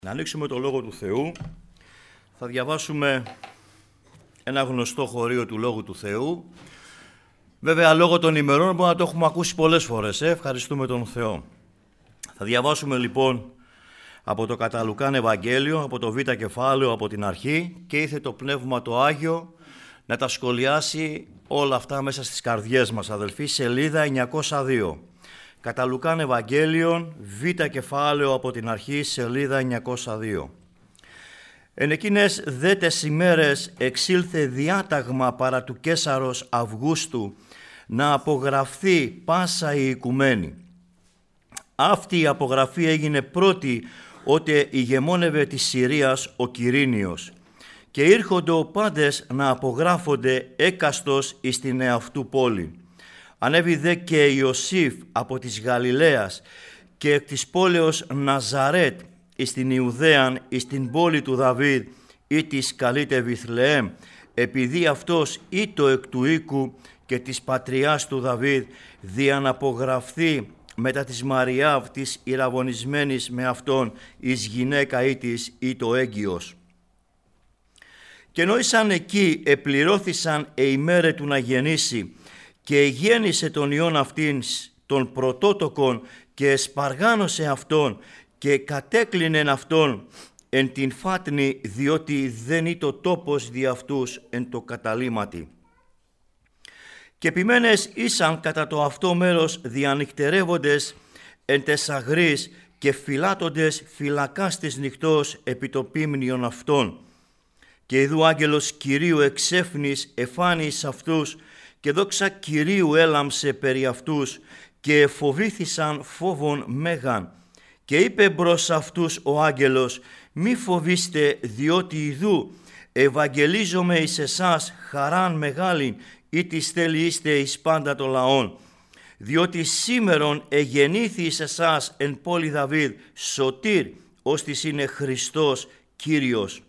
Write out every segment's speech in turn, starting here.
Να ανοίξουμε το Λόγο του Θεού. Θα διαβάσουμε ένα γνωστό χωρίο του Λόγου του Θεού. Βέβαια, λόγω των ημερών μπορούμε να το έχουμε ακούσει πολλές φορές. Ευχαριστούμε τον Θεό. Θα διαβάσουμε λοιπόν από το κατά Λουκάν Ευαγγέλιο, από το Β κεφάλαιο, από την αρχή, και ήθε το Πνεύμα το Άγιο να τα σχολιάσει όλα αυτά μέσα στις καρδιές μας, αδελφοί, σελίδα 902. Κατά Λουκάν Ευαγγέλιον, Β κεφάλαιο από την αρχή, σελίδα 902. Εν εκείνες δέτες ημέρες εξήλθε διάταγμα παρά του Καίσαρος Αυγούστου να απογραφεί πάσα η οικουμένη. Αυτή η απογραφή έγινε πρώτη ότε ηγεμόνευε της Συρίας ο Quirinios, και ήρχοντο πάντες να απογράφονται έκαστος εις την εαυτού πόλη. Ανέβη δε και Ιωσήφ από της Γαλιλαίας και εκ της πόλεως Ναζαρέτ εις την Ιουδαίαν, εις την πόλη του Δαβίδ, ή της καλείται Βιθλεέμ, επειδή αυτός ήτο εκ του οίκου και της πατριάς του Δαβίδ, διαναπογραφθεί μετά της Μαριάβ της ηραβωνισμένης με αυτόν εις γυναίκα ήτης ή το έγκυος. Και νόησαν εκεί επληρώθησαν ημέρε του να γεννήσει, και γέννησε τον ιόν αυτήν των πρωτότοκων και εσπαργάνωσε αυτόν και κατέκλεινεν αυτόν εν την φάτνη, διότι δεν ήτο τόπος δι' αυτούς εν το καταλήμματι. Και επιμένες ήσαν κατά το αυτό μέρος διανυκτερεύοντες εν τες αγρείς και φυλάτοντες φυλακάς της νυχτός επί το πίμνιον αυτών. Και ειδού άγγελος Κυρίου εξέφνης εφάνει εις αυτούς, και δόξα Κυρίου έλαμψε περί αυτούς, και φοβήθησαν φόβον μέγαν. Και είπε προς αυτούς ο άγγελος, μη φοβήστε, διότι ειδού ευαγγελίζομαι εις εσάς χαράν μεγάλην, ή της θέλει είστε εις πάντα το λαόν. Διότι σήμερον εγεννήθη εις εσάς εν πόλη Δαβίδ σωτήρ, ώστις είναι Χριστός Κύριος.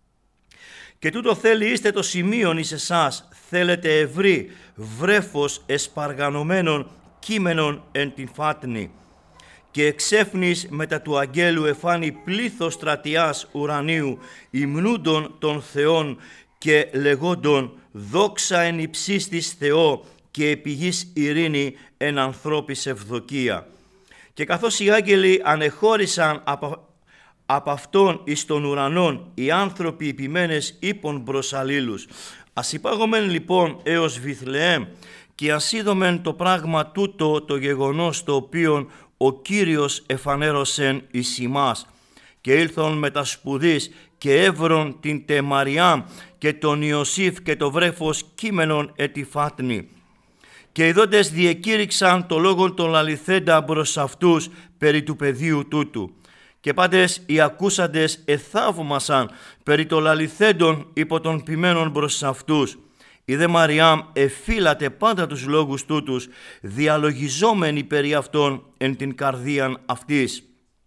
Και τούτο θέλει είστε το σημείον εις εσάς, θέλετε ευρύ βρέφος εσπαργανωμένων κείμενων εν την φάτνη. Και εξέφνης μετά του αγγέλου εφάνει πλήθος στρατιάς ουρανίου, υμνούντων των Θεών και λεγόντων δόξα εν υψής της Θεό και επί γης ειρήνη εν ανθρώπης ευδοκία. Και καθώς οι άγγελοι ανεχώρησαν από αυτόν εις των ουρανών, οι άνθρωποι υπημένες είπων προς αλλήλους. Ας υπάγομεν λοιπόν έως Βιθλεέμ και ας είδομεν το πράγμα τούτο το γεγονός το οποίον ο Κύριος εφανέρωσεν εις ημάς. Και ήλθον μετασπουδής και έβρον την τε Μαριάμ και τον Ιωσήφ και το βρέφος κείμενον ετι φάτνη. Και οι δόντες διεκήρυξαν το λόγον των αληθέντα προς αυτούς περί του παιδίου τούτου. Και πάντες οι ακούσαντες εθαύμασαν περί των αληθέντων υπό των ποιμένων προς αυτούς. Η δε Μαριάμ εφύλατε πάντα τους λόγους τούτους, διαλογιζόμενοι περί αυτών εν την καρδίαν αυτής.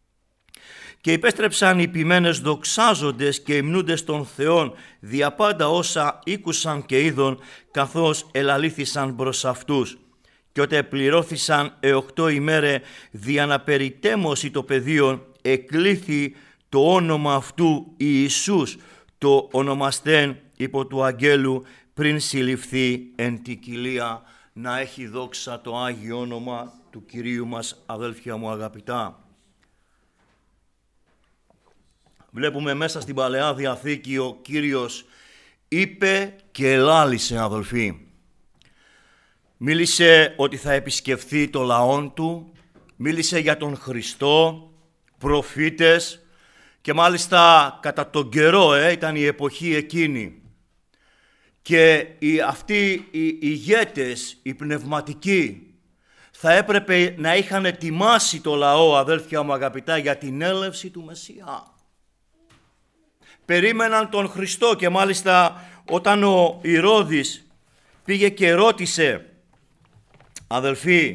Και υπέστρεψαν οι ποιμένες δοξάζοντες και υμνούντες των Θεών δια πάντα όσα ήκουσαν και είδον, καθώς ελαλήθησαν προς αυτούς. Και ότε πληρώθησαν 8 ημέρε δια να περιτέμωσει το πεδίον, εκλήθη το όνομα αυτού Ιησούς, το ονομαστέν υπό του αγγέλου πριν συλληφθεί εν τη κοιλία. Να έχει δόξα το Άγιο όνομα του Κυρίου μας, αδέλφια μου αγαπητά. Βλέπουμε μέσα στην Παλαιά Διαθήκη ο Κύριος είπε και ελάλησε, αδελφοί. Μίλησε ότι θα επισκεφθεί το λαόν του, μίλησε για τον Χριστό, προφήτες, και μάλιστα κατά τον καιρό ήταν η εποχή εκείνη. Και αυτοί οι ηγέτες, οι πνευματικοί, θα έπρεπε να είχαν ετοιμάσει το λαό, αδέλφια μου αγαπητά, για την έλευση του Μεσσία. Περίμεναν τον Χριστό, και μάλιστα όταν ο Ηρώδης πήγε και ρώτησε, αδελφοί,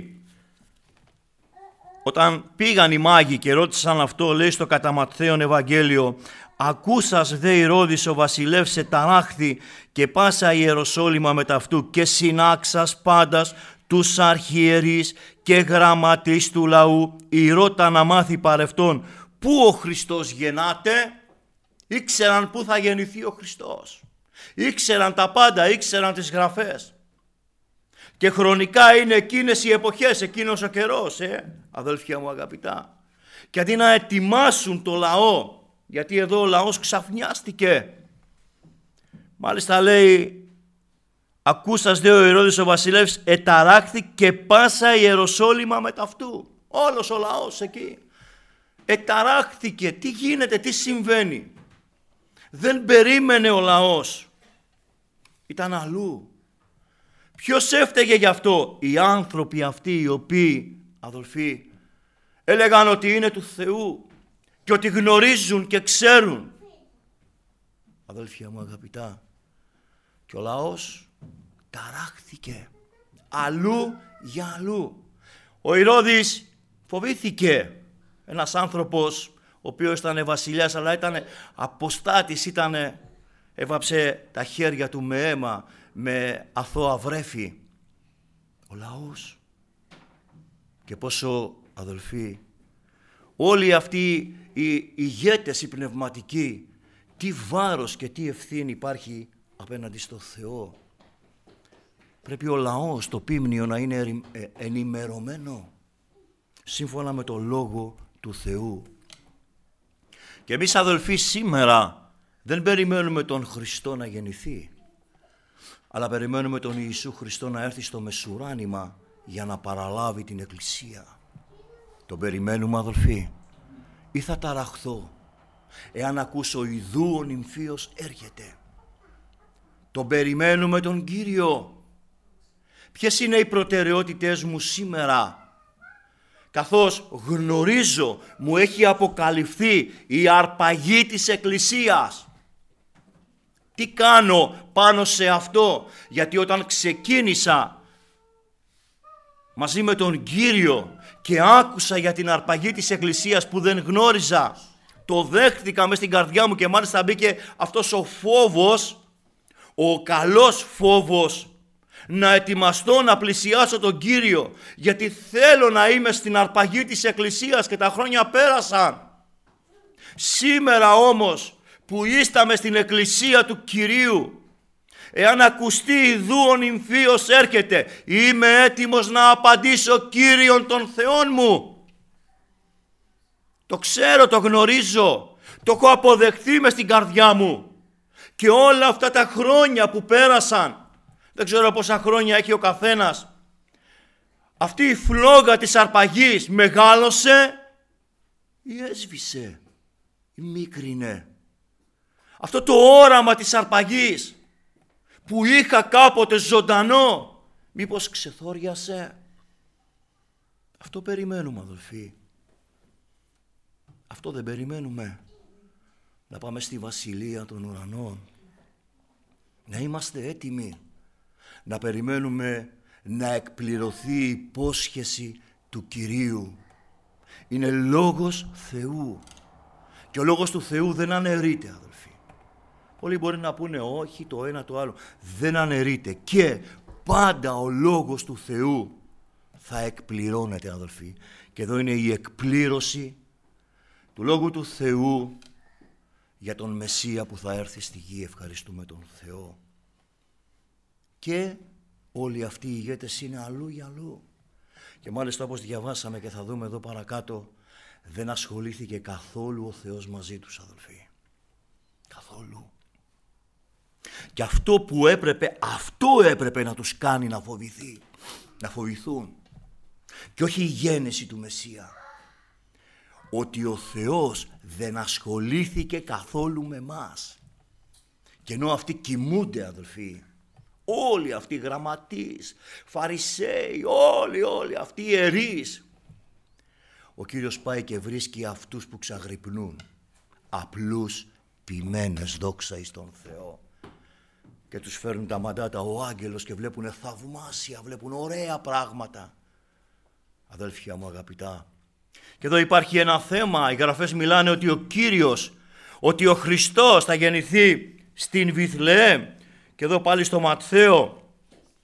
όταν πήγαν οι μάγοι και ρώτησαν αυτό, λέει στο κατά Ματθαίον Ευαγγέλιο, ακούσας δε Ηρώδης ο βασιλεύς εταράχθη και πάσα η Ιεροσόλυμα μετά αυτού και συνάξας πάντας τους αρχιερείς και γραμματείς του λαού ηρώτα να μάθει παρευτόν πού ο Χριστός γεννάται, ήξεραν πού θα γεννηθεί ο Χριστός. Ήξεραν τα πάντα, ήξεραν τις γραφές. Και χρονικά είναι εκείνες οι εποχές, εκείνος ο καιρός, αδέλφια μου αγαπητά. Και αντί να ετοιμάσουν το λαό, γιατί εδώ ο λαός ξαφνιάστηκε. Μάλιστα λέει, ακούσας δε ο Ηρώδης ο βασιλεύς εταράχθη και πάσα η Ιεροσόλυμα με ταυτού. Όλος ο λαός εκεί εταράχθηκε. Τι γίνεται, τι συμβαίνει. Δεν περίμενε ο λαός. Ήταν αλλού. Ποιος έφταιγε γι' αυτό? Οι άνθρωποι αυτοί οι οποίοι, αδελφοί, έλεγαν ότι είναι του Θεού και ότι γνωρίζουν και ξέρουν. Αδέλφια μου αγαπητά, και ο λαός ταράχθηκε αλλού για αλλού. Ο Ηρώδης φοβήθηκε. Ένας άνθρωπος ο οποίος ήταν βασιλιάς αλλά ήταν αποστάτης, έβαψε τα χέρια του με αίμα, με αθώα βρέφη. Ο λαός. Και πόσο, αδελφοί, όλοι αυτοί οι ηγέτες, οι πνευματικοί, τι βάρος και τι ευθύνη υπάρχει απέναντι στο Θεό. Πρέπει ο λαός, το πίμνιο, να είναι ενημερωμένο σύμφωνα με το Λόγο του Θεού. Και εμείς, αδελφοί, σήμερα δεν περιμένουμε τον Χριστό να γεννηθεί, αλλά περιμένουμε τον Ιησού Χριστό να έρθει στο μεσουράνημα για να παραλάβει την Εκκλησία. Τον περιμένουμε, αδελφοί, ή θα ταραχθώ εάν ακούσω ιδού ο νυμφίος έρχεται? Τον περιμένουμε τον Κύριο. Ποιες είναι οι προτεραιότητες μου σήμερα? Καθώς γνωρίζω, μου έχει αποκαλυφθεί η αρπαγή της Εκκλησίας. Τι κάνω πάνω σε αυτό? Γιατί όταν ξεκίνησα μαζί με τον Κύριο και άκουσα για την αρπαγή της Εκκλησίας που δεν γνώριζα, το δέχτηκα μες στην καρδιά μου και μάλιστα μπήκε αυτός ο φόβος, ο καλός φόβος, να ετοιμαστώ να πλησιάσω τον Κύριο, γιατί θέλω να είμαι στην αρπαγή της Εκκλησίας και τα χρόνια πέρασαν. Σήμερα όμως πουίσταμε στην Εκκλησία του Κυρίου, εάν ακουστεί ιδού ο νυμφίος έρχεται, είμαι έτοιμος να απαντήσω Κύριον των Θεών μου. Το ξέρω, το γνωρίζω, το έχω αποδεχθεί μες στην καρδιά μου. Και όλα αυτά τα χρόνια που πέρασαν, δεν ξέρω πόσα χρόνια έχει ο καθένας, αυτή η φλόγα της αρπαγής μεγάλωσε ή έσβησε ή μίκρινε? Αυτό το όραμα της αρπαγής που είχα κάποτε ζωντανό, μήπως ξεθόριασε? Αυτό περιμένουμε, αδελφοί. Αυτό δεν περιμένουμε? Να πάμε στη Βασιλεία των Ουρανών, να είμαστε έτοιμοι, να περιμένουμε να εκπληρωθεί η υπόσχεση του Κυρίου. Είναι λόγος Θεού και ο λόγος του Θεού δεν αναιρείται, αδελφοί. Πολλοί μπορεί να πούνε όχι, το ένα το άλλο. Δεν αναιρείται και πάντα ο λόγος του Θεού θα εκπληρώνεται, αδελφοί. Και εδώ είναι η εκπλήρωση του λόγου του Θεού για τον Μεσσία που θα έρθει στη γη. Ευχαριστούμε τον Θεό. Και όλοι αυτοί οι ηγέτες είναι αλλού για αλλού. Και μάλιστα, όπως διαβάσαμε και θα δούμε εδώ παρακάτω, δεν ασχολήθηκε καθόλου ο Θεός μαζί τους, αδελφοί. Καθόλου. Και αυτό που έπρεπε να τους κάνει να φοβηθούν. Και όχι η γέννηση του Μεσσία. Ότι ο Θεός δεν ασχολήθηκε καθόλου με μας. Και ενώ αυτοί κοιμούνται, αδελφοί, όλοι αυτοί οι γραμματείς, φαρισαίοι, όλοι αυτοί οι ιερείς, ο Κύριος πάει και βρίσκει αυτούς που ξαγρυπνούν, απλούς ποιμένες, δόξα εις τον Θεό, και τους φέρνουν τα μαντάτα ο άγγελος και βλέπουν θαυμάσια, βλέπουν ωραία πράγματα. Αδέλφια μου αγαπητά, και εδώ υπάρχει ένα θέμα. Οι γραφές μιλάνε ότι ο Κύριος, ότι ο Χριστός θα γεννηθεί στην Βιθλεέμ. Και εδώ πάλι στο Ματθαίο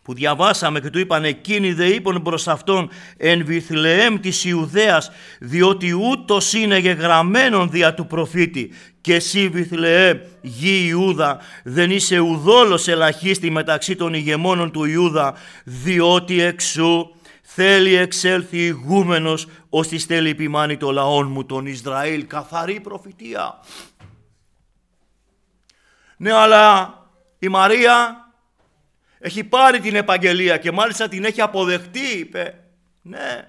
που διαβάσαμε και του είπαν εκείνοι δε είπαν προς αυτόν εν Βιθλεέμ της Ιουδαίας, διότι ούτως είναι γεγραμμένον δια του προφήτη, και εσύ Βιθλεέμ γη Ιούδα δεν είσαι ουδόλως ελαχίστη μεταξύ των ηγεμόνων του Ιούδα, διότι εξού θέλει εξέλθει ηγούμενος ώστε θέλει επιμάνει το λαόν μου τον Ισραήλ. Καθαρή προφητεία. Ναι, αλλά η Μαρία έχει πάρει την επαγγελία και μάλιστα την έχει αποδεχτεί, είπε. Ναι.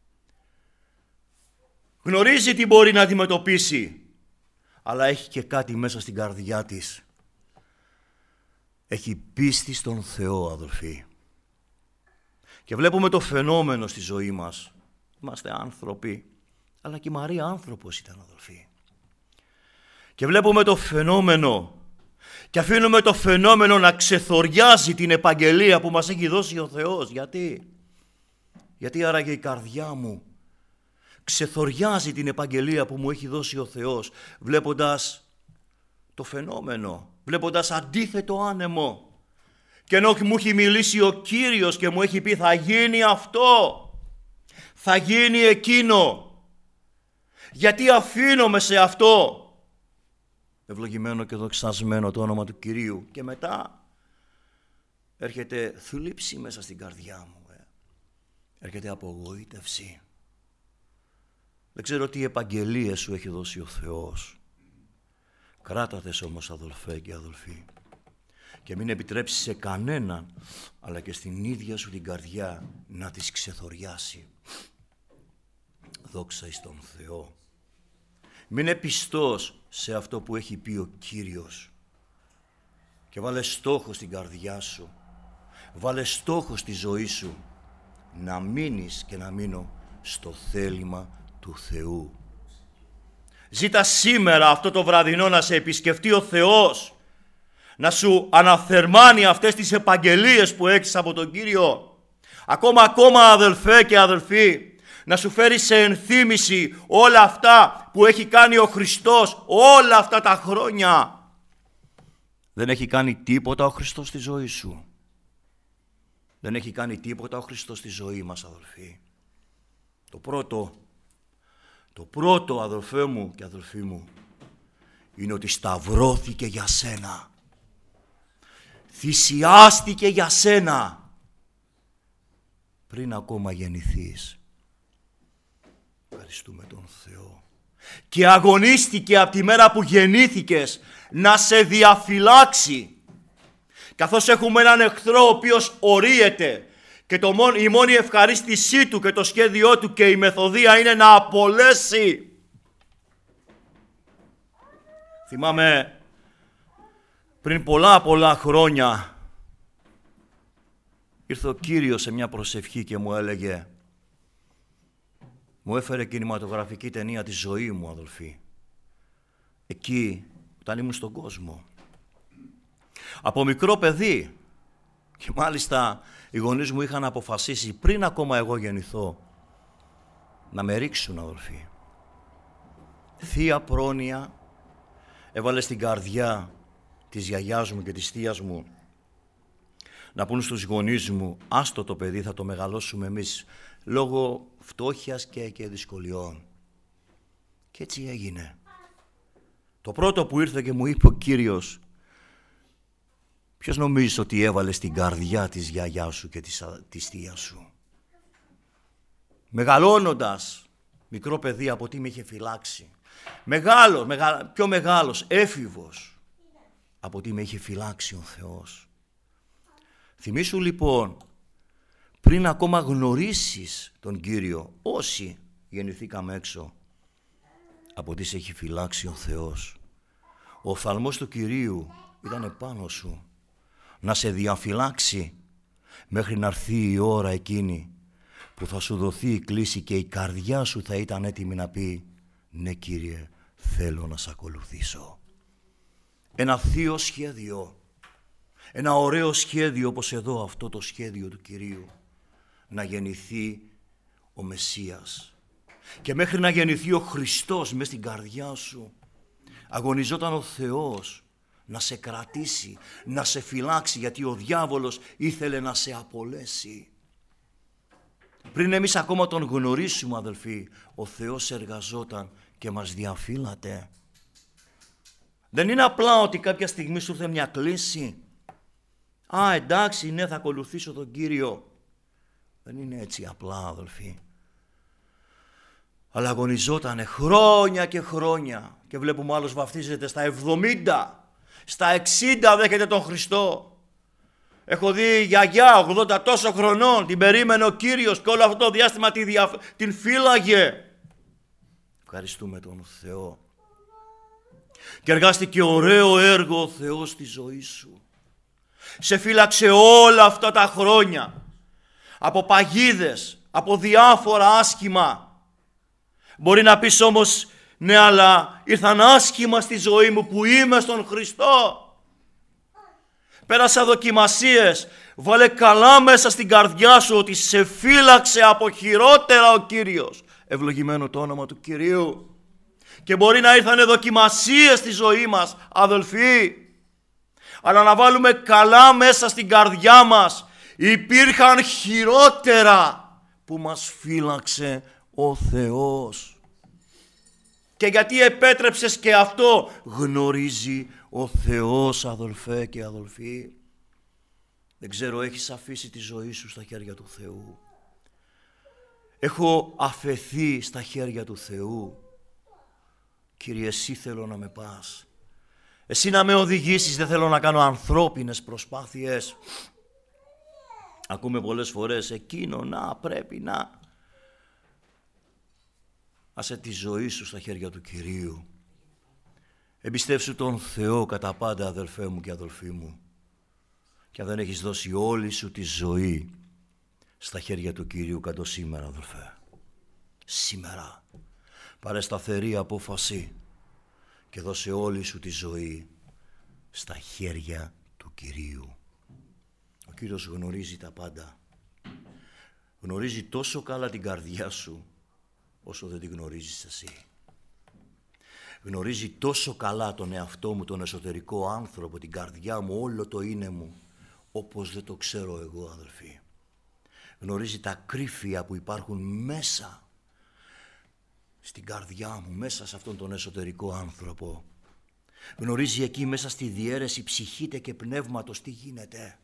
Γνωρίζει τι μπορεί να αντιμετωπίσει, αλλά έχει και κάτι μέσα στην καρδιά της. Έχει πίστη στον Θεό, αδελφοί. Και βλέπουμε το φαινόμενο στη ζωή μας. Είμαστε άνθρωποι, αλλά και η Μαρία άνθρωπος ήταν, αδελφοί. Και βλέπουμε το φαινόμενο και αφήνουμε το φαινόμενο να ξεθοριάζει την επαγγελία που μας έχει δώσει ο Θεός. Γιατί άραγε η καρδιά μου ξεθοριάζει την επαγγελία που μου έχει δώσει ο Θεός, βλέποντας το φαινόμενο, βλέποντας αντίθετο άνεμο. Και ενώ μου έχει μιλήσει ο Κύριος και μου έχει πει θα γίνει αυτό, θα γίνει εκείνο, γιατί αφήνομαι σε αυτό. Ευλογημένο και δοξασμένο το όνομα του Κυρίου. Και μετά έρχεται θλίψη μέσα στην καρδιά μου. Έρχεται απογοήτευση. Δεν ξέρω τι επαγγελίες σου έχει δώσει ο Θεός. Κράτατες όμως, αδελφέ και αδελφοί, και μην επιτρέψεις σε κανέναν, αλλά και στην ίδια σου την καρδιά, να τις ξεθοριάσει. Δόξα εις τον Θεό. Μην είναι πιστός σε αυτό που έχει πει ο Κύριος. Και βάλε στόχο στην καρδιά σου. Βάλε στόχο στη ζωή σου. Να μείνεις και να μείνω στο θέλημα του Θεού. Ζήτα σήμερα αυτό το βραδινό να σε επισκεφτεί ο Θεός. Να σου αναθερμάνει αυτές τις επαγγελίες που έχεις από τον Κύριο. Ακόμα αδελφέ και αδελφοί, να σου φέρει σε ενθύμηση όλα αυτά που έχει κάνει ο Χριστός όλα αυτά τα χρόνια. Δεν έχει κάνει τίποτα ο Χριστός στη ζωή σου. Δεν έχει κάνει τίποτα ο Χριστός στη ζωή μας, αδελφοί. Το πρώτο αδελφέ μου και αδελφοί μου είναι ότι σταυρώθηκε για σένα. Θυσιάστηκε για σένα πριν ακόμα γεννηθείς. Ευχαριστούμε τον Θεό. Και αγωνίστηκε από τη μέρα που γεννήθηκες να σε διαφυλάξει. Καθώς έχουμε έναν εχθρό ο οποίος ορίεται και η μόνη ευχαρίστησή του και το σχέδιό του και η μεθοδεία είναι να απολέσει. Θυμάμαι πριν πολλά χρόνια ήρθε ο Κύριος σε μια προσευχή και μου έλεγε, μου έφερε κινηματογραφική ταινία τη ζωή μου, αδελφοί. Εκεί, όταν ήμουν στον κόσμο. Από μικρό παιδί. Και μάλιστα οι γονείς μου είχαν αποφασίσει πριν ακόμα εγώ γεννηθώ να με ρίξουν, αδελφοί. Θεία πρόνοια έβαλε στην καρδιά της γιαγιάς μου και της θείας μου να πούν στους γονείς μου, άστο το παιδί, θα το μεγαλώσουμε εμείς, λόγω φτώχειας και δυσκολιών. Και έτσι έγινε. Το πρώτο που ήρθε και μου είπε ο Κύριος, ποιος νομίζεις ότι έβαλε στην καρδιά της γιαγιάς σου και της θείας σου? Μεγαλώνοντας, μικρό παιδί, από τι με είχε φυλάξει. Πιο μεγάλος, έφηβος, από τι με είχε φυλάξει ο Θεός. Θυμήσου λοιπόν, πριν ακόμα γνωρίσεις τον Κύριο, όσοι γεννηθήκαμε έξω, από τι σε έχει φυλάξει ο Θεός. Ο οφθαλμός του Κυρίου ήταν επάνω σου, να σε διαφυλάξει μέχρι να έρθει η ώρα εκείνη που θα σου δοθεί η κλήση και η καρδιά σου θα ήταν έτοιμη να πει, ναι Κύριε, θέλω να σε ακολουθήσω. Ένα θείο σχέδιο, ένα ωραίο σχέδιο όπως εδώ αυτό το σχέδιο του Κυρίου, να γεννηθεί ο Μεσσίας. Και μέχρι να γεννηθεί ο Χριστός μες στην καρδιά σου, αγωνιζόταν ο Θεός να σε κρατήσει, να σε φυλάξει, γιατί ο διάβολος ήθελε να σε απολέσει. Πριν εμείς ακόμα τον γνωρίσουμε, αδελφοί, ο Θεός εργαζόταν και μας διαφύλατε. Δεν είναι απλά ότι κάποια στιγμή σου ήρθε μια κλίση. Α, εντάξει, ναι, θα ακολουθήσω τον Κύριο. Δεν είναι έτσι απλά, αδελφοί. Αλλά αγωνιζότανε χρόνια και χρόνια. Και βλέπουμε άλλος βαφτίζεται στα 70, στα 60 δέχεται τον Χριστό. Έχω δει γιαγιά 80 τόσο χρονών, την περίμενε ο Κύριος και όλο αυτό το διάστημα την φύλαγε. Ευχαριστούμε τον Θεό. Και εργάστηκε ωραίο έργο ο Θεός στη ζωή σου. Σε φύλαξε όλα αυτά τα χρόνια. Από παγίδες, από διάφορα άσχημα. Μπορεί να πεις όμως, ναι, αλλά ήρθαν άσχημα στη ζωή μου που είμαι στον Χριστό. Πέρασα δοκιμασίες. Βάλε καλά μέσα στην καρδιά σου ότι σε φύλαξε από χειρότερα ο Κύριος. Ευλογημένο το όνομα του Κυρίου. Και μπορεί να ήρθαν δοκιμασίες στη ζωή μας, αδελφοί. Αλλά να βάλουμε καλά μέσα στην καρδιά μας. Υπήρχαν χειρότερα που μας φύλαξε ο Θεός. Και γιατί επέτρεψες και αυτό, γνωρίζει ο Θεός, αδελφέ και αδελφοί. Δεν ξέρω, έχεις αφήσει τη ζωή σου στα χέρια του Θεού? Έχω αφεθεί στα χέρια του Θεού. Κύριε, εσύ θέλω να με πας. Εσύ να με οδηγήσεις, δεν θέλω να κάνω ανθρώπινες προσπάθειες. Ακούμε πολλές φορές, εκείνο να πρέπει να. Άσε τη ζωή σου στα χέρια του Κυρίου. Εμπιστεύσου τον Θεό κατά πάντα, αδελφέ μου και αδελφοί μου. Και αν δεν έχεις δώσει όλη σου τη ζωή στα χέρια του Κυρίου, κάτω σήμερα, αδελφέ. Σήμερα. Πάρε σταθερή απόφαση και δώσε όλη σου τη ζωή στα χέρια του Κυρίου. Ο Κύριος γνωρίζει τα πάντα. Γνωρίζει τόσο καλά την καρδιά σου όσο δεν την γνωρίζεις εσύ. Γνωρίζει τόσο καλά τον εαυτό μου, τον εσωτερικό άνθρωπο, την καρδιά μου, όλο το είναι μου, όπως δεν το ξέρω εγώ, αδελφοί. Γνωρίζει τα κρύφια που υπάρχουν μέσα στην καρδιά μου, μέσα σε αυτόν τον εσωτερικό άνθρωπο. Γνωρίζει εκεί μέσα στη διαίρεση ψυχήτε και πνεύματος τι γίνεται.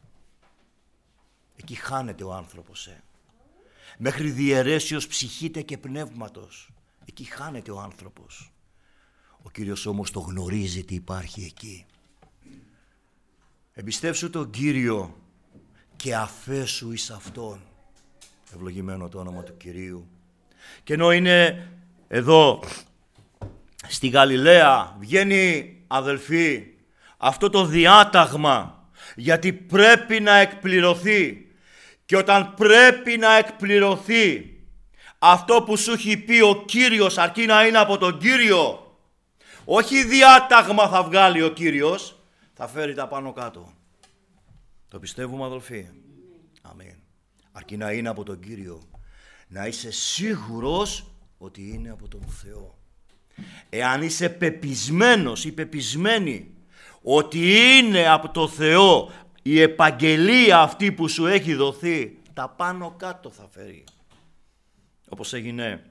Εκεί χάνεται ο άνθρωπος. Μέχρι διαιρέσεως ψυχήτε και πνεύματος. Εκεί χάνεται ο άνθρωπος. Ο Κύριος όμως το γνωρίζει τι υπάρχει εκεί. Εμπιστεύσου τον Κύριο και αφέσου εις Αυτόν. Ευλογημένο το όνομα του Κυρίου. Και ενώ είναι εδώ στη Γαλιλαία, βγαίνει, αδελφοί, αυτό το διάταγμα, γιατί πρέπει να εκπληρωθεί. Και όταν πρέπει να εκπληρωθεί αυτό που σου έχει πει ο Κύριος, αρκεί να είναι από τον Κύριο, όχι διάταγμα θα βγάλει ο Κύριος, θα φέρει τα πάνω κάτω. Το πιστεύουμε, αδελφοί? Αμήν. Αρκεί να είναι από τον Κύριο. Να είσαι σίγουρος ότι είναι από τον Θεό. Εάν είσαι πεπισμένος ή πεπισμένη ότι είναι από τον Θεό η επαγγελία αυτή που σου έχει δοθεί, τα πάνω κάτω θα φέρει. Όπως έγινε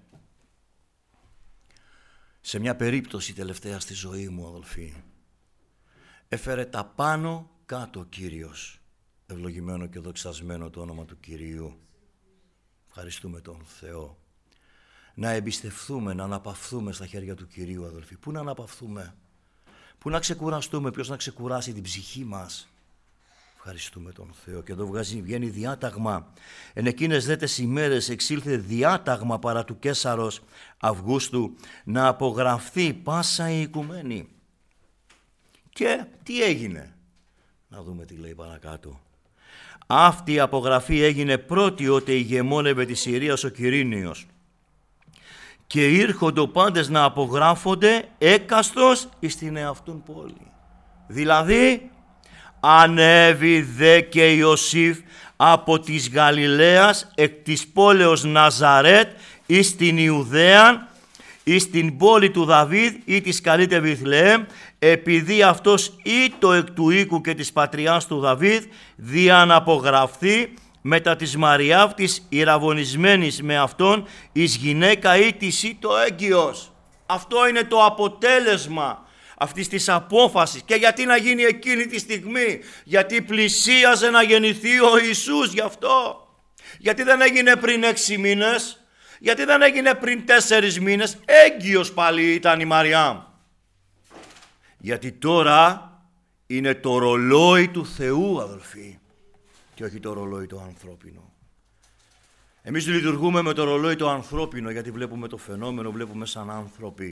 σε μια περίπτωση τελευταία στη ζωή μου, αδελφοί. Έφερε τα πάνω κάτω ο Κύριος. Ευλογημένο και δοξασμένο το όνομα του Κυρίου. Ευχαριστούμε τον Θεό. Να εμπιστευθούμε, να αναπαυθούμε στα χέρια του Κυρίου, αδελφοί. Πού να αναπαυθούμε? Πού να ξεκουραστούμε? Ποιος να ξεκουράσει την ψυχή μας? Ευχαριστούμε τον Θεό. Και εδώ βγαίνει διάταγμα. Εν εκείνες δέτες ημέρες εξήλθε διάταγμα παρά του Καίσαρος Αυγούστου να απογραφεί πάσα η οικουμένη. Και τι έγινε? Να δούμε τι λέει παρακάτω. Αυτή η απογραφή έγινε πρώτη ότε ηγεμόνευε της Συρίας ο Quirinios. Και ήρχοντο πάντες να απογράφονται έκαστος εις την εαυτούν πόλη. Δηλαδή, ανέβη δε και Ιωσήφ από της Γαλιλαίας εκ της πόλεως Ναζαρέτ εις την Ιουδαίαν, εις την πόλη του Δαβίδ ή της καλείται Βιθλεέμ, επειδή αυτός ήτο εκ του οίκου και της πατριάς του Δαβίδ, δια να απογραφθεί μετά της Μαριάβ της ηραβωνισμένης με αυτόν εις γυναίκα ή της ήτο έγκυος. Αυτό είναι το αποτέλεσμα αυτής της απόφασης. Και γιατί να γίνει εκείνη τη στιγμή? Γιατί πλησίαζε να γεννηθεί ο Ιησούς, γι' αυτό. Γιατί δεν έγινε πριν 6 μήνες, γιατί δεν έγινε πριν 4 μήνες, έγκυος πάλι ήταν η Μαριάμ. Γιατί τώρα είναι το ρολόι του Θεού, αδελφοί, και όχι το ρολόι το ανθρώπινο. Εμείς λειτουργούμε με το ρολόι το ανθρώπινο, γιατί βλέπουμε το φαινόμενο, βλέπουμε σαν άνθρωποι.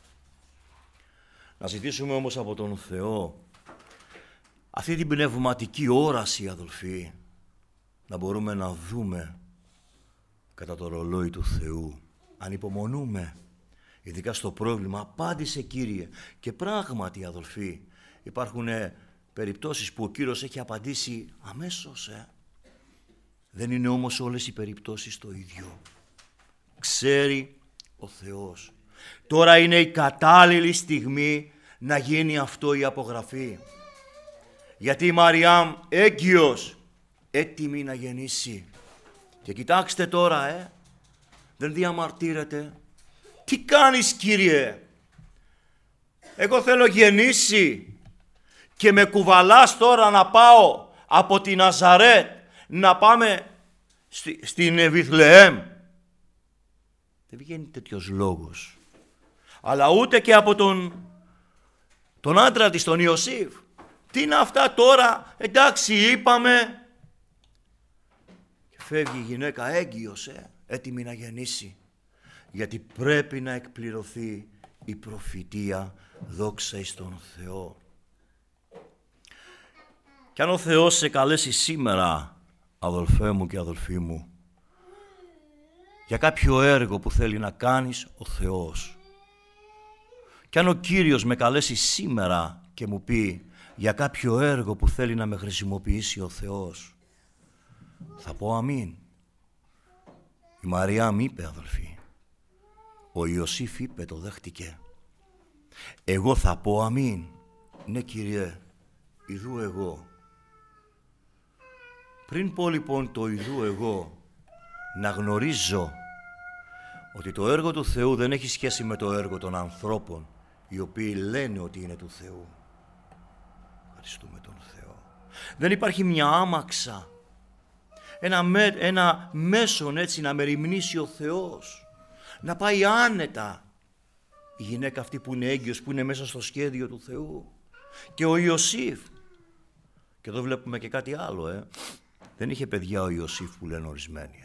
Να ζητήσουμε όμως από τον Θεό αυτή την πνευματική όραση, αδελφοί, να μπορούμε να δούμε κατά το ρολόι του Θεού. Αν υπομονούμε, ειδικά στο πρόβλημα, απάντησε Κύριε. Και πράγματι, αδελφοί, υπάρχουν περιπτώσεις που ο Κύριος έχει απαντήσει αμέσως. Δεν είναι όμως όλες οι περιπτώσεις το ίδιο. Ξέρει ο Θεός. Τώρα είναι η κατάλληλη στιγμή να γίνει αυτό η απογραφή. Γιατί η Μαριάμ έγκυος, έτοιμη να γεννήσει. Και κοιτάξτε τώρα, δεν διαμαρτύρεται. Τι κάνεις, Κύριε? Εγώ θέλω γεννήσει και με κουβαλάς τώρα να πάω από τη Ναζαρέτ να πάμε στην Βιθλεέμ. Δεν βγαίνει τέτοιος λόγος. Αλλά ούτε και από τον άντρα της, τον Ιωσήφ. Τι είναι αυτά τώρα? Εντάξει, είπαμε. Και φεύγει η γυναίκα έγκυος, έτοιμη να γεννήσει. Γιατί πρέπει να εκπληρωθεί η προφητεία, δόξα εις τον Θεό. Κι αν ο Θεός σε καλέσει σήμερα, αδελφέ μου και αδελφή μου, για κάποιο έργο που θέλει να κάνεις ο Θεός, κι αν ο Κύριος με καλέσει σήμερα και μου πει για κάποιο έργο που θέλει να με χρησιμοποιήσει ο Θεός, θα πω αμήν. Η Μαριάμ είπε, αδελφοί, ο Ιωσήφ είπε, το δέχτηκε. Εγώ θα πω αμήν. Ναι, Κύριε, ιδού εγώ. Πριν πω λοιπόν το ιδού εγώ, να γνωρίζω ότι το έργο του Θεού δεν έχει σχέση με το έργο των ανθρώπων, οι οποίοι λένε ότι είναι του Θεού. Ευχαριστούμε τον Θεό. Δεν υπάρχει μια άμαξα, ένα μέσον έτσι να μεριμνήσει ο Θεός, να πάει άνετα η γυναίκα αυτή που είναι έγκυος, που είναι μέσα στο σχέδιο του Θεού. Και ο Ιωσήφ, και εδώ βλέπουμε και κάτι άλλο, δεν είχε παιδιά ο Ιωσήφ που λένε ορισμένοι.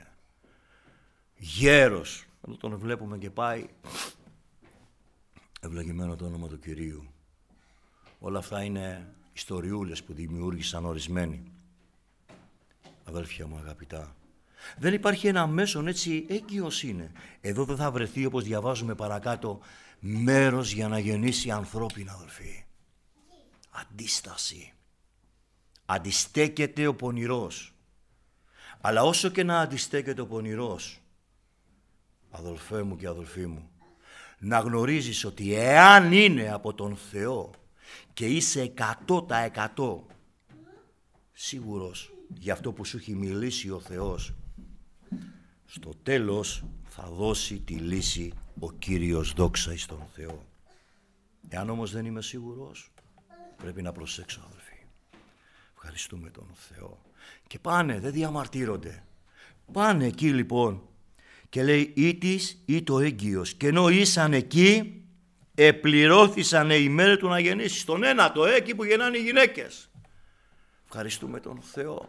Γέρος, εδώ τον βλέπουμε και πάει, ευλογημένο το όνομα του Κυρίου. Όλα αυτά είναι ιστοριούλες που δημιούργησαν ορισμένοι. Αδέλφια μου αγαπητά, δεν υπάρχει ένα μέσον έτσι, έγκυος είναι. Εδώ δεν θα βρεθεί, όπως διαβάζουμε παρακάτω, μέρος για να γεννήσει ανθρώπινα, αδελφοί. Αντίσταση. Αντιστέκεται ο πονηρός. Αλλά όσο και να αντιστέκεται ο πονηρός, αδελφέ μου και αδελφοί μου, να γνωρίζεις ότι εάν είναι από τον Θεό και είσαι 100% σίγουρος για αυτό που σου έχει μιλήσει ο Θεός, στο τέλος θα δώσει τη λύση ο Κύριος, δόξα εις τον Θεό. Εάν όμως δεν είμαι σίγουρος, πρέπει να προσέξω, αδελφοί. Ευχαριστούμε τον Θεό. Και πάνε, δεν διαμαρτύρονται. Πάνε εκεί λοιπόν και λέει ήτης ή το έγκυος. Και ενώ ήσαν εκεί, επληρώθησαν οι μέρες του να γεννήσει. Στον ένατο, εκεί που γεννάνε οι γυναίκες. Ευχαριστούμε τον Θεό.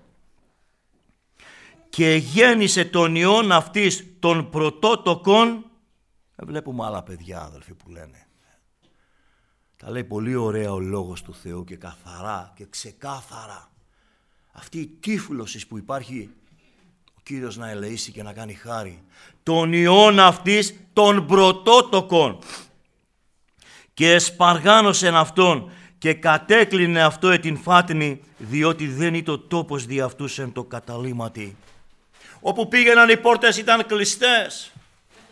Και γέννησε τον ιόν αυτής των πρωτότοκων. Βλέπουμε άλλα παιδιά, αδελφοί, που λένε. Τα λέει πολύ ωραία ο λόγος του Θεού και καθαρά και ξεκάθαρα. Αυτή η τύφλωση που υπάρχει, ο Κύριος να ελεήσει και να κάνει χάρη. Τον ιόν αυτής των πρωτότοκων. Και εσπαργάνωσεν αυτόν και κατέκλεινε αυτό την φάτνη, διότι δεν ήταν ο τόπος δι' αυτούς εν το καταλήμματι. Όπου πήγαιναν οι πόρτες ήταν κλειστές.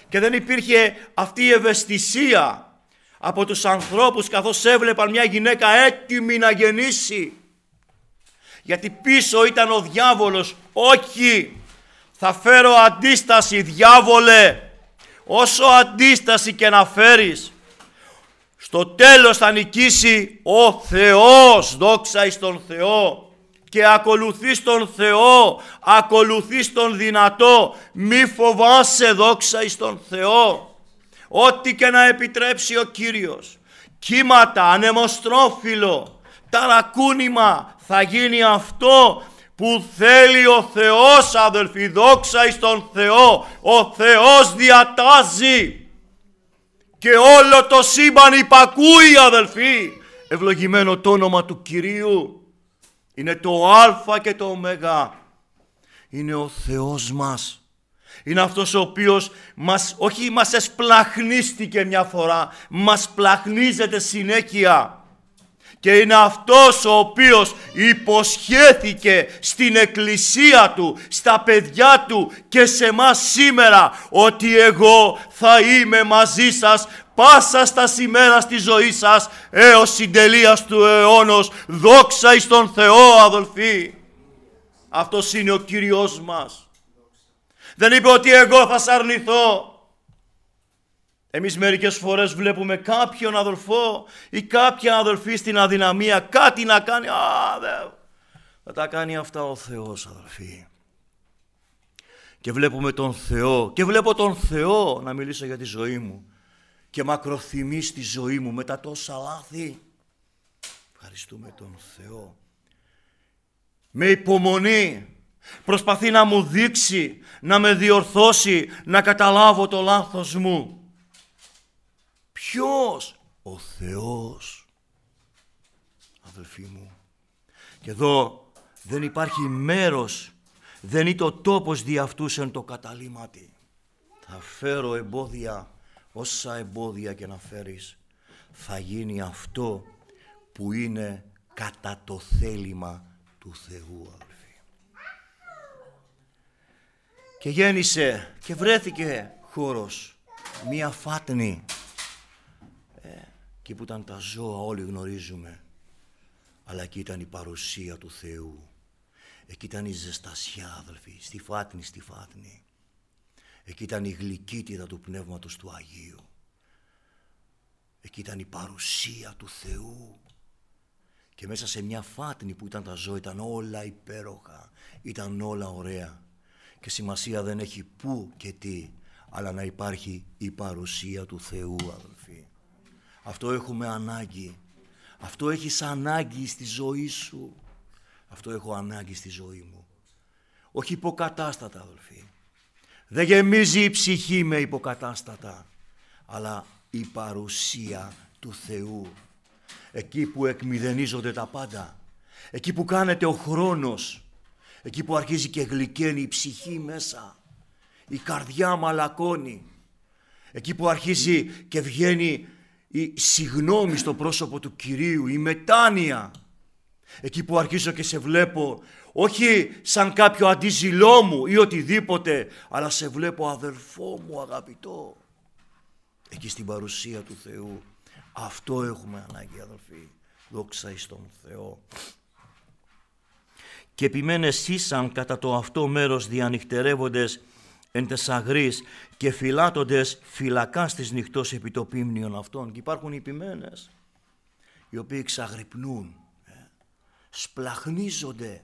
Και δεν υπήρχε αυτή η ευαισθησία από τους ανθρώπους καθώς έβλεπαν μια γυναίκα έτοιμη να γεννήσει. Γιατί πίσω ήταν ο διάβολος. Όχι, θα φέρω αντίσταση, διάβολε. Όσο αντίσταση και να φέρεις, στο τέλος θα νικήσει ο Θεός. Δόξα εις τον Θεό. Και ακολουθείς τον Θεό, ακολουθείς τον δυνατό. Μη φοβάσαι, δόξα εις τον Θεό. Ό,τι και να επιτρέψει ο Κύριος. Κύματα, ανεμοστρόφυλλο, ταρακούνημα, θα γίνει αυτό που θέλει ο Θεός, αδελφοί. Δόξα εις τον Θεό. Ο Θεός διατάζει και όλο το σύμπαν υπακούει, αδελφοί. Ευλογημένο το όνομα του Κυρίου. Είναι το Α και το Ω. Είναι ο Θεός μας. Είναι αυτός ο οποίος όχι μας εσπλαχνίστηκε μια φορά, μας πλαχνίζεται συνέχεια. Και είναι αυτός ο οποίος υποσχέθηκε στην εκκλησία του, στα παιδιά του και σε μας σήμερα, ότι εγώ θα είμαι μαζί σας πάσα στα ημέρας της ζωής σας έως συντελείας του αιώνος. Δόξα εις τον Θεό, αδελφοί. Αυτός είναι ο Κύριος μας. Δεν είπε ότι εγώ θα σ' αρνηθώ. Εμείς μερικές φορές βλέπουμε κάποιον αδελφό ή κάποια αδελφή στην αδυναμία κάτι να κάνει. Θα τα κάνει αυτά ο Θεός, αδελφοί. Και βλέπουμε τον Θεό και βλέπω τον Θεό, να μιλήσω για τη ζωή μου, και μακροθυμεί στη ζωή μου μετά τόσα λάθη. Ευχαριστούμε τον Θεό. Με υπομονή προσπαθεί να μου δείξει, να με διορθώσει, να καταλάβω το λάθος μου. Ποιος? Ο Θεός, αδελφοί μου. Και εδώ δεν υπάρχει μέρος, δεν είναι ο τόπος δι' αυτούς εν το καταλήμματι. Θα φέρω εμπόδια, όσα εμπόδια και να φέρεις, θα γίνει αυτό που είναι κατά το θέλημα του Θεού, αδελφοί. Και γέννησε και βρέθηκε χώρος, μία φάτνη, εκεί που ήταν τα ζώα, όλοι γνωρίζουμε, αλλά εκεί ήταν η παρουσία του Θεού. Εκεί ήταν η ζεστασιά, αδελφοί, στη φάτνη. Εκεί ήταν η γλυκύτητα του Πνεύματος του Αγίου. Εκεί ήταν η παρουσία του Θεού. Και μέσα σε μια φάτνη που ήταν τα ζώα ήταν όλα υπέροχα, ήταν όλα ωραία. Και σημασία δεν έχει πού και τι, αλλά να υπάρχει η παρουσία του Θεού, αδελφοί. Αυτό έχουμε ανάγκη. Αυτό έχεις ανάγκη στη ζωή σου. Αυτό έχω ανάγκη στη ζωή μου. Όχι υποκατάστατα, αδελφοί. Δεν γεμίζει η ψυχή με υποκατάστατα, αλλά η παρουσία του Θεού. Εκεί που εκμηδενίζονται τα πάντα. Εκεί που κάνεται ο χρόνος. Εκεί που αρχίζει και γλυκαίνει η ψυχή μέσα. Η καρδιά μαλακώνει. Εκεί που αρχίζει και βγαίνει η συγνώμη στο πρόσωπο του Κυρίου, η μετάνοια. Εκεί που αρχίζω και σε βλέπω, όχι σαν κάποιο αντίζηλό μου ή οτιδήποτε, αλλά σε βλέπω αδελφό μου αγαπητό. Εκεί στην παρουσία του Θεού. Αυτό έχουμε ανάγκη, αδελφοί. Δόξα εις τον Θεό. Και επιμένες ήσαν κατά το αυτό μέρος διανυχτερεύοντες εν τες αγρείς και φυλάτοντες φυλακάς της νυχτός επί το πίμνιον αυτών. Και υπάρχουν οι επιμένες, οι οποίοι ξαγρυπνούν, σπλαχνίζονται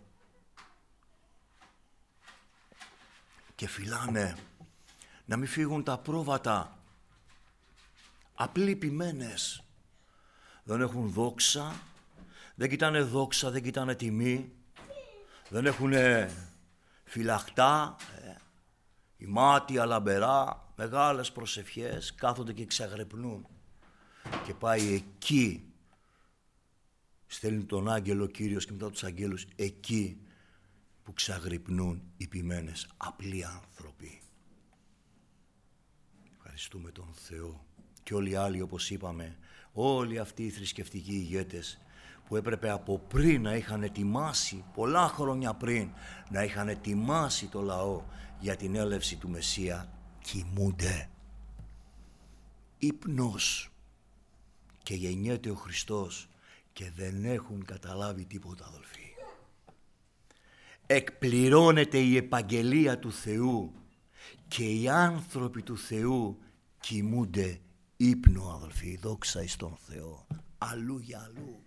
και φυλάνε να μην φύγουν τα πρόβατα. Απλοί επιμένες. Δεν έχουν δόξα, δεν κοιτάνε δόξα, δεν κοιτάνε τιμή, δεν έχουν φυλαχτά, ημάτια, λαμπερά, μεγάλες προσευχές, κάθονται και ξαγρυπνούν. Και πάει εκεί, στέλνει τον άγγελο Κύριος και μετά τους αγγέλους, εκεί που ξαγρυπνούν οι ποιμένες, απλοί άνθρωποι. Ευχαριστούμε τον Θεό. Και όλοι οι άλλοι, όπως είπαμε, όλοι αυτοί οι θρησκευτικοί ηγέτες που έπρεπε από πριν να είχαν ετοιμάσει, πολλά χρόνια πριν, να είχαν ετοιμάσει το λαό για την έλευση του Μεσσία, κοιμούνται. ύπνος και γεννιέται ο Χριστός και δεν έχουν καταλάβει τίποτα, αδελφοί. Εκπληρώνεται η επαγγελία του Θεού και οι άνθρωποι του Θεού κοιμούνται ύπνο, αδελφοί. Δόξα εις τον Θεό, αλλού για αλλού.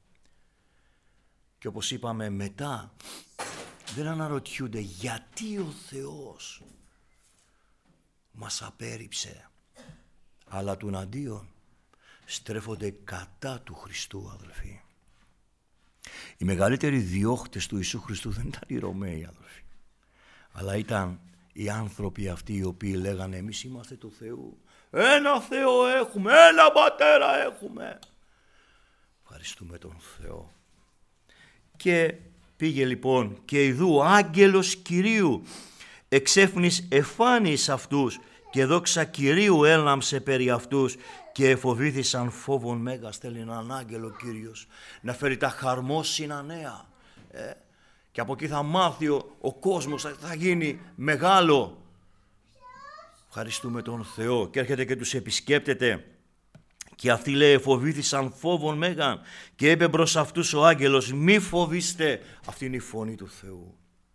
Και όπως είπαμε μετά, δεν αναρωτιούνται γιατί ο Θεός μας απέρριψε, αλλά τουναντίον στρέφονται κατά του Χριστού, αδελφοί. Οι μεγαλύτεροι διώχτες του Ιησού Χριστού δεν ήταν οι Ρωμαίοι, αδελφοί, αλλά ήταν οι άνθρωποι αυτοί οι οποίοι λέγανε εμείς είμαστε του Θεού. Ένα Θεό έχουμε, ένα Πατέρα έχουμε. Ευχαριστούμε τον Θεό. Και πήγε λοιπόν και ιδού ο άγγελος Κυρίου εξέφνης εφάνης αυτούς και δόξα Κυρίου έλαμψε περί αυτούς και εφοβήθησαν φόβον μέγα. Στέλνει έναν άγγελο Κύριος να φέρει τα χαρμόσυνα νέα. Και από εκεί θα μάθει ο κόσμος, θα γίνει μεγάλο. Ευχαριστούμε τον Θεό. Και έρχεται και τους επισκέπτεται. Και αυτοί, λέει, φοβήθησαν φόβον μέγαν και είπε προς αυτούς ο άγγελος, μη φοβήστε. Αυτή είναι η φωνή του Θεού.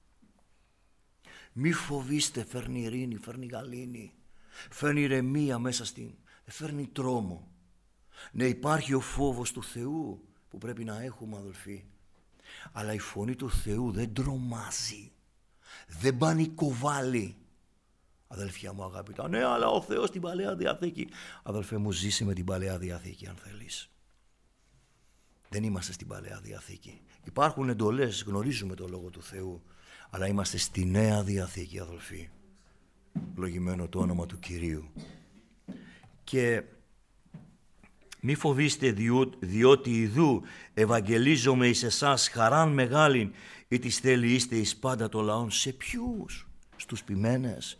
Μη φοβήστε, φέρνει ειρήνη, φέρνει γαλήνη, φέρνει ηρεμία μέσα στην, φέρνει τρόμο. Ναι, υπάρχει ο φόβος του Θεού που πρέπει να έχουμε, αδελφοί. Αλλά η φωνή του Θεού δεν τρομάζει, δεν πανικοβάλλει. Αδελφιά μου αγαπητά, ναι, αλλά ο Θεός στην Παλαιά Διαθήκη. Αδελφέ μου, ζήσει με την Παλαιά Διαθήκη αν θέλεις. Δεν είμαστε στην Παλαιά Διαθήκη. Υπάρχουν εντολές, γνωρίζουμε το Λόγο του Θεού, αλλά είμαστε στη Νέα Διαθήκη, αδελφοί. Λογημένο το όνομα του Κυρίου. Και μη φοβήστε διότι ιδού ευαγγελίζομαι εις εσάς χαράν μεγάλην ή της θέλει είστε εις πάντα το λαόν. Σε ποιους? Στους ποιμένες.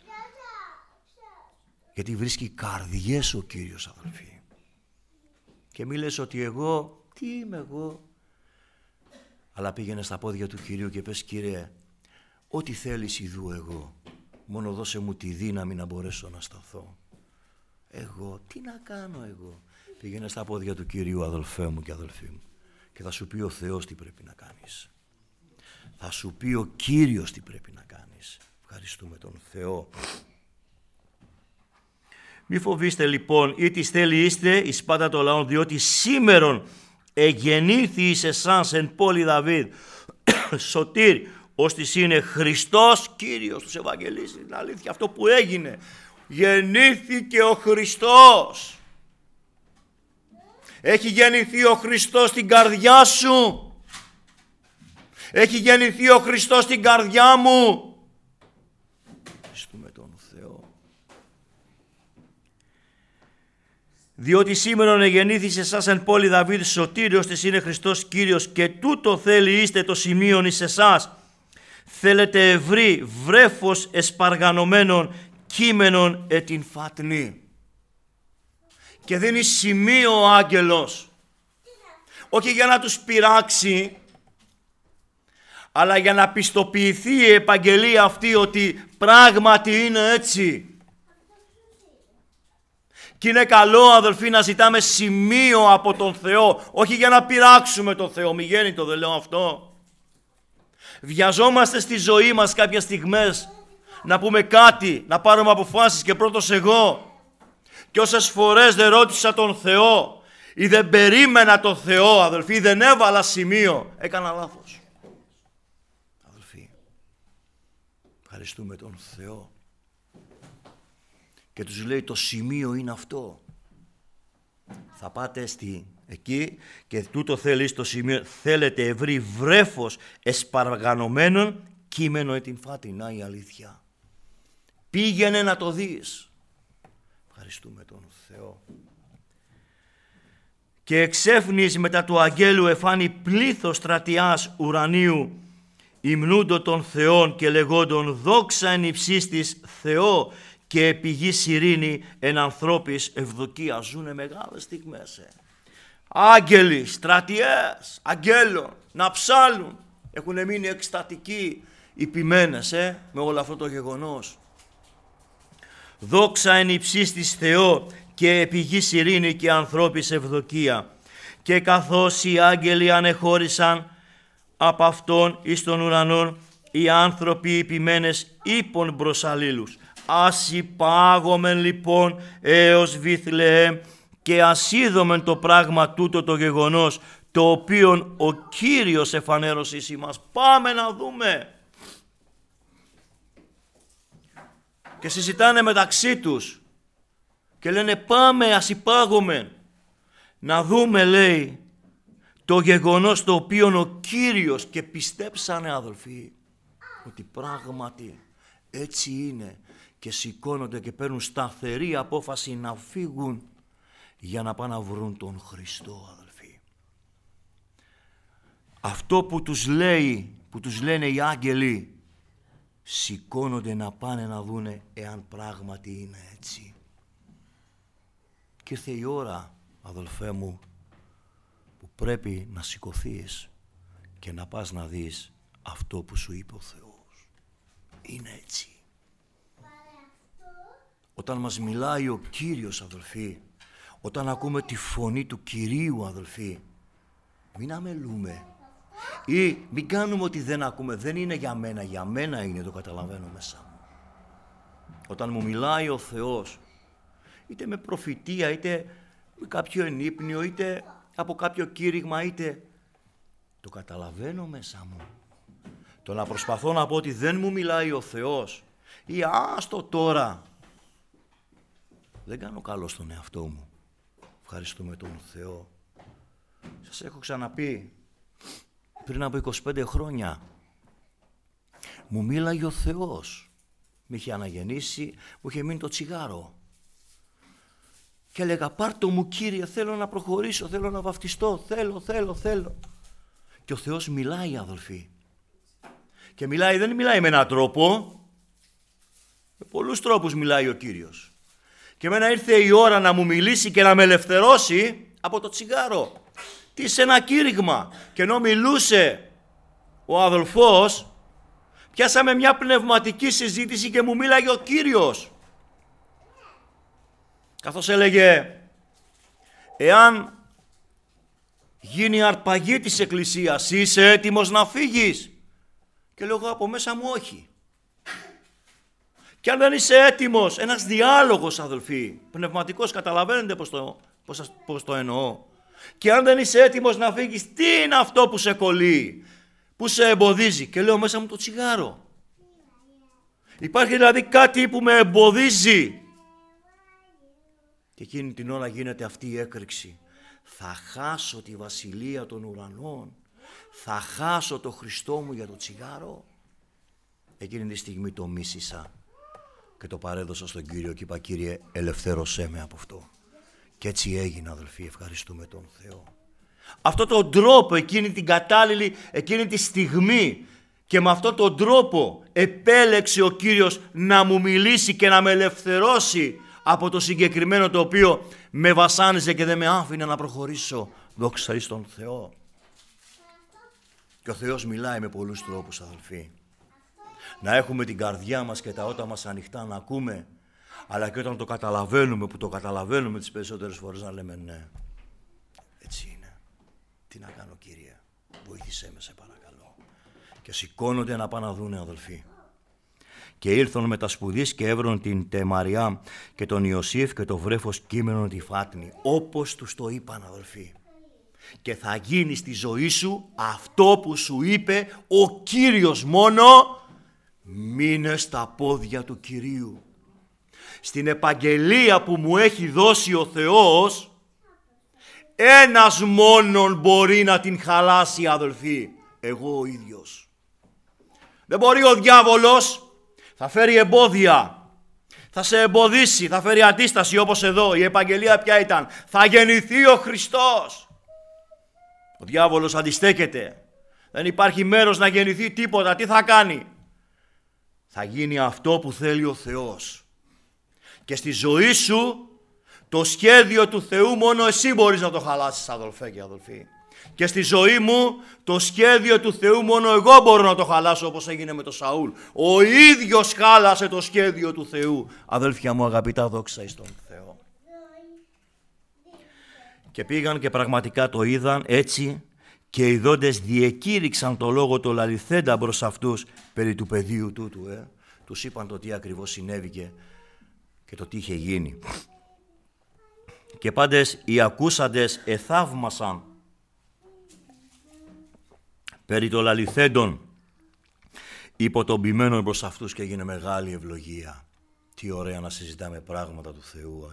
Γιατί βρίσκει καρδιές ο Κύριος, αδελφοί. Και μη λες ότι εγώ, τι είμαι εγώ. Αλλά πήγαινε στα πόδια του Κυρίου και πες, Κύριε, ό,τι θέλεις ιδού εγώ. Μόνο δώσε μου τη δύναμη να μπορέσω να σταθώ. Εγώ, τι να κάνω εγώ. Πήγαινε στα πόδια του Κυρίου, αδελφέ μου και αδελφή μου. Και θα σου πει ο Θεός τι πρέπει να κάνεις. Θα σου πει ο Κύριος τι πρέπει να κάνεις. Ευχαριστούμε τον Θεό. Μη φοβήστε λοιπόν, ή της θέλει είστε εις πάντα το λαόν, διότι σήμερον εγεννήθη εις εσάς εν πόλη Δαβίδ σωτήρ, ώστις είναι Χριστός Κύριος. Τους Ευαγγελίσει την αλήθεια, αυτό που έγινε. Γεννήθηκε ο Χριστός. Έχει γεννηθεί ο Χριστός στην καρδιά σου. Έχει γεννηθεί ο Χριστός στην καρδιά μου. Ευχαριστούμε τον Θεό. Διότι σήμερον εγεννήθη εσάς εν πόλη Δαβίδ σωτήριος της είναι Χριστός Κύριος και τούτο θέλει είστε το σημείον εις εσάς. Θέλετε ευρύ βρέφος εσπαργανωμένων κείμενων ετιν φάτνη. Και δίνει σημείο ο άγγελος. Όχι για να τους πειράξει, αλλά για να πιστοποιηθεί η επαγγελία αυτή ότι πράγματι είναι έτσι. Και είναι καλό, αδελφοί, να ζητάμε σημείο από τον Θεό, όχι για να πειράξουμε τον Θεό. Μη γέννητο, δεν λέω αυτό. Βιαζόμαστε στη ζωή μας κάποιες στιγμές να πούμε κάτι, να πάρουμε αποφάσεις και πρώτος εγώ. Και όσες φορές δεν ρώτησα τον Θεό ή δεν περίμενα τον Θεό, αδελφοί, δεν έβαλα σημείο, έκανα λάθος. Αδελφοί, ευχαριστούμε τον Θεό. Και τους λέει το σημείο είναι αυτό. Θα πάτε εκεί και τούτο θέλει στο σημείο. Θέλετε ευρύ βρέφος εσπαργανωμένων κείμενο ετιν φάτη. Να η αλήθεια. Πήγαινε να το δεις. Ευχαριστούμε τον Θεό. Και εξέφνης μετά του αγγέλου εφάνει πλήθος στρατιάς ουρανίου υμνούντο των Θεών και λεγόντων δόξα εν υψίστης Θεό και πηγής ειρήνη εν ανθρώπης ευδοκία. Ζουνε μεγάλες στιγμές. Άγγελοι, στρατιές, αγγέλων, να ψάλουν. Έχουν μείνει εκστατικοί οι ποιμένες με όλο αυτό το γεγονός. Δόξα εν υψίστης Θεό και επί γης ειρήνη και ανθρώπης ευδοκία. Και καθώς οι άγγελοι ανεχώρησαν από αυτόν εις των ουρανών, οι άνθρωποι υπημένες είπων προς αλλήλους. Ας υπάγομεν λοιπόν έως Βηθλεέμ και ας είδομεν το πράγμα τούτο το γεγονός, το οποίον ο Κύριος εφανέρωσε εις ημάς. Πάμε να δούμε. Και συζητάνε μεταξύ τους και λένε πάμε ας υπάγομεν. Να δούμε, λέει, το γεγονός το οποίο ο Κύριος, και πιστέψανε, αδελφοί, ότι πράγματι έτσι είναι, και σηκώνονται και παίρνουν σταθερή απόφαση να φύγουν για να πάνε να βρουν τον Χριστό, αδελφοί. Αυτό που τους λέει, που τους λένε οι άγγελοι, σηκώνονται να πάνε να δούνε εάν πράγματι είναι έτσι. Και ήρθε η ώρα, αδελφέ μου, που πρέπει να σηκωθείς και να πας να δεις αυτό που σου είπε ο Θεός. Είναι έτσι. Όταν μας μιλάει ο Κύριος, αδελφοί, όταν ακούμε τη φωνή του Κυρίου, αδελφοί, μην αμελούμε ή μην κάνουμε ότι δεν ακούμε. Δεν είναι για μένα είναι, το καταλαβαίνω μέσα μου. Όταν μου μιλάει ο Θεός, είτε με προφητεία, είτε με κάποιο ενύπνιο, είτε από κάποιο κήρυγμα, είτε το καταλαβαίνω μέσα μου. Το να προσπαθώ να πω ότι δεν μου μιλάει ο Θεός ή άστο τώρα, δεν κάνω καλό στον εαυτό μου. Ευχαριστούμε τον Θεό. Σας έχω ξαναπεί, πριν από 25 χρόνια μου μίλαγε ο Θεός. Με είχε αναγεννήσει, μου είχε μείνει το τσιγάρο. Και έλεγα πάρτο μου Κύριε, θέλω να προχωρήσω, θέλω να βαφτιστώ, θέλω. Και ο Θεός μιλάει, αδελφοί. Και μιλάει, δεν μιλάει με έναν τρόπο, με πολλούς τρόπους μιλάει ο Κύριος. Και εμένα ήρθε η ώρα να μου μιλήσει και να με ελευθερώσει από το τσιγάρο. Τι σε ένα κήρυγμα. Και ενώ μιλούσε ο αδελφός, πιάσαμε μια πνευματική συζήτηση και μου μίλαγε ο Κύριος. Καθώς έλεγε, εάν γίνει αρπαγή της Εκκλησίας, είσαι έτοιμος να φύγεις? Και λέω από μέσα μου όχι. Και αν δεν είσαι έτοιμος, ένας διάλογος, αδελφοί, πνευματικός, καταλαβαίνετε πώς το εννοώ. Και αν δεν είσαι έτοιμος να φύγεις, τι είναι αυτό που σε κολλεί, που σε εμποδίζει? Και λέω μέσα μου το τσιγάρο. Υπάρχει δηλαδή κάτι που με εμποδίζει. Και εκείνη την ώρα γίνεται αυτή η έκρηξη. Θα χάσω τη βασιλεία των ουρανών, θα χάσω το Χριστό μου για το τσιγάρο. Εκείνη τη στιγμή το μίσησα και το παρέδωσα στον Κύριο και είπα, Κύριε, ελευθέρωσέ με από αυτό. Και έτσι έγινε, αδελφοί, ευχαριστούμε τον Θεό. Αυτό τον τρόπο, εκείνη την κατάλληλη, εκείνη τη στιγμή, και με αυτόν τον τρόπο επέλεξε ο Κύριος να μου μιλήσει και να με ελευθερώσει από το συγκεκριμένο το οποίο με βασάνιζε και δεν με άφηνε να προχωρήσω. Δόξα εις τον Θεό. Και ο Θεός μιλάει με πολλούς τρόπους, αδελφοί. Να έχουμε την καρδιά μας και τα ότα μας ανοιχτά να ακούμε, αλλά και όταν το καταλαβαίνουμε, που το καταλαβαίνουμε τις περισσότερες φορές, να λέμε ναι, έτσι είναι. Τι να κάνω, Κύριε, βοήθησέ με, σε παρακαλώ. Και σηκώνονται να πάνε να δούνε, αδελφοί. Και ήλθον με τα σπουδής και έβρον την Τεμαριά και τον Ιωσήφ και το βρέφος κείμενον τη Φάτνη, όπως τους το είπαν, αδελφοί. Και θα γίνει στη ζωή σου αυτό που σου είπε ο Κύριος μόνο. Μείνε στα πόδια του Κυρίου. Στην επαγγελία που μου έχει δώσει ο Θεός, ένας μόνον μπορεί να την χαλάσει, αδελφοί. Εγώ ο ίδιος. Δεν μπορεί ο διάβολος. Θα φέρει εμπόδια, θα σε εμποδίσει, θα φέρει αντίσταση, όπως εδώ. Η επαγγελία ποια ήταν? Θα γεννηθεί ο Χριστός. Ο διάβολος αντιστέκεται. Δεν υπάρχει μέρος να γεννηθεί τίποτα. Τι θα κάνει? Θα γίνει αυτό που θέλει ο Θεός. Και στη ζωή σου το σχέδιο του Θεού μόνο εσύ μπορείς να το χαλάσεις, αδελφέ και αδελφοί. Και στη ζωή μου το σχέδιο του Θεού μόνο εγώ μπορώ να το χαλάσω, όπως έγινε με τον Σαούλ. Ο ίδιος χάλασε το σχέδιο του Θεού. Αδέλφια μου αγαπητά, δόξα εις τον Θεό. Και πήγαν και πραγματικά το είδαν έτσι και οι δόντες διεκήρυξαν το λόγο το λαληθέντα προς αυτούς περί του παιδίου τούτου. Τους είπαν το τι ακριβώς συνέβηκε και το τι είχε γίνει. Και πάντες οι ακούσαντες εθαύμασαν περί το λαληθέντων υποτομπημένων προς αυτούς και έγινε μεγάλη ευλογία. Τι ωραία να συζητάμε πράγματα του Θεού.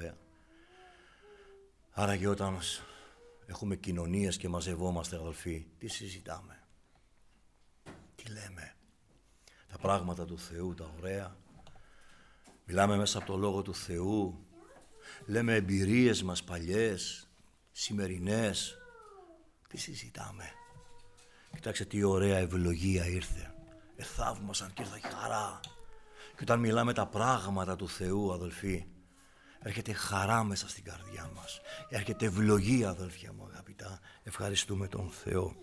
Άρα και όταν έχουμε κοινωνίες και μαζευόμαστε, αδελφοί, τι συζητάμε, τι λέμε, τα πράγματα του Θεού, τα ωραία. Μιλάμε μέσα από το Λόγο του Θεού, λέμε εμπειρίες μας παλιές, σημερινές, τι συζητάμε. Κοιτάξτε τι ωραία ευλογία ήρθε, εθαύμασαν και ήρθε χαρά. Και όταν μιλάμε τα πράγματα του Θεού, αδελφοί, έρχεται χαρά μέσα στην καρδιά μας. Έρχεται ευλογία, αδελφιά μου αγαπητά. Ευχαριστούμε τον Θεό.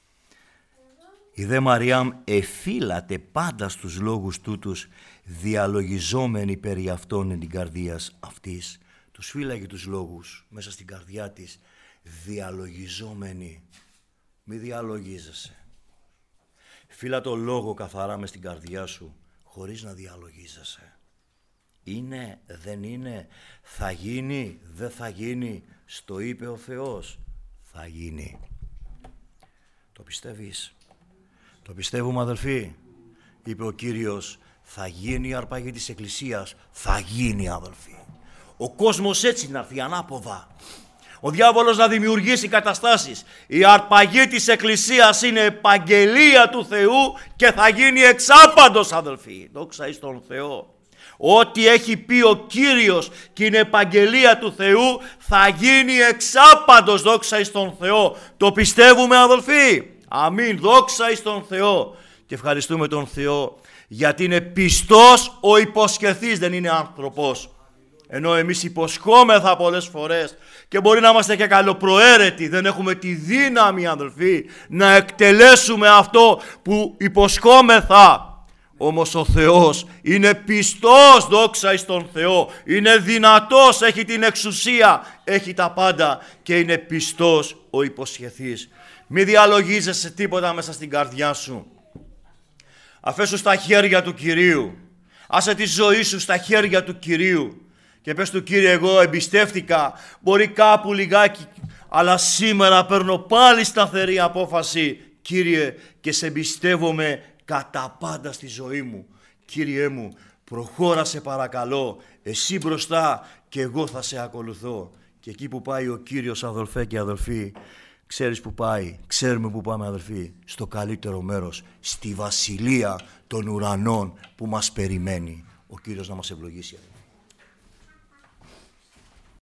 Η δε Μαριάμ εφύλατε πάντα στους λόγους τούτους, διαλογιζόμενοι περί αυτών εν την καρδίας αυτής. Τους φύλαγε τους λόγους μέσα στην καρδιά της, διαλογιζόμενοι. Μη διαλογίζεσαι. Φύλα το λόγο καθαρά μες στην καρδιά σου, χωρίς να διαλογίζεσαι. Είναι, δεν είναι, θα γίνει, δεν θα γίνει, στο είπε ο Θεός, θα γίνει. Το πιστεύεις? Το πιστεύουμε, αδελφοί? Είπε ο Κύριος, θα γίνει η αρπαγή της Εκκλησίας, θα γίνει, αδελφοί. Ο κόσμος έτσι να έρθει ανάποδα. Ο διάβολος να δημιουργήσει καταστάσεις. Η αρπαγή της Εκκλησίας είναι επαγγελία του Θεού και θα γίνει εξάπαντος, αδελφοί. Δόξα εις τον Θεό. Ό,τι έχει πει ο Κύριος και είναι επαγγελία του Θεού θα γίνει εξάπαντος, δόξα εις τον Θεό. Το πιστεύουμε, αδελφοί? Αμήν, δόξα εις τον Θεό. Και ευχαριστούμε τον Θεό γιατί είναι πιστός ο υποσχεθής, δεν είναι άνθρωπος. Ενώ εμείς υποσχόμεθα πολλές φορές και μπορεί να είμαστε και καλοπροαίρετοι, δεν έχουμε τη δύναμη, αδελφοί, να εκτελέσουμε αυτό που υποσχόμεθα. Όμως ο Θεός είναι πιστός, δόξα εις τον Θεό, είναι δυνατός, έχει την εξουσία, έχει τα πάντα και είναι πιστός ο υποσχεθής. Μη διαλογίζεσαι τίποτα μέσα στην καρδιά σου. Αφέσου στα χέρια του Κυρίου. Άσε τη ζωή σου στα χέρια του Κυρίου. Και πες του, Κύριε, εγώ εμπιστεύτηκα, μπορεί κάπου λιγάκι, αλλά σήμερα παίρνω πάλι σταθερή απόφαση, Κύριε, και σε εμπιστεύομαι κατά πάντα στη ζωή μου. Κύριέ μου, προχώρα σε παρακαλώ, εσύ μπροστά και εγώ θα σε ακολουθώ. Και εκεί που πάει ο Κύριος, αδελφέ και αδελφοί, ξέρεις που πάει, ξέρουμε που πάμε, αδελφοί, στο καλύτερο μέρος, στη βασιλεία των ουρανών που μας περιμένει. Ο Κύριος να μας ευλογήσει.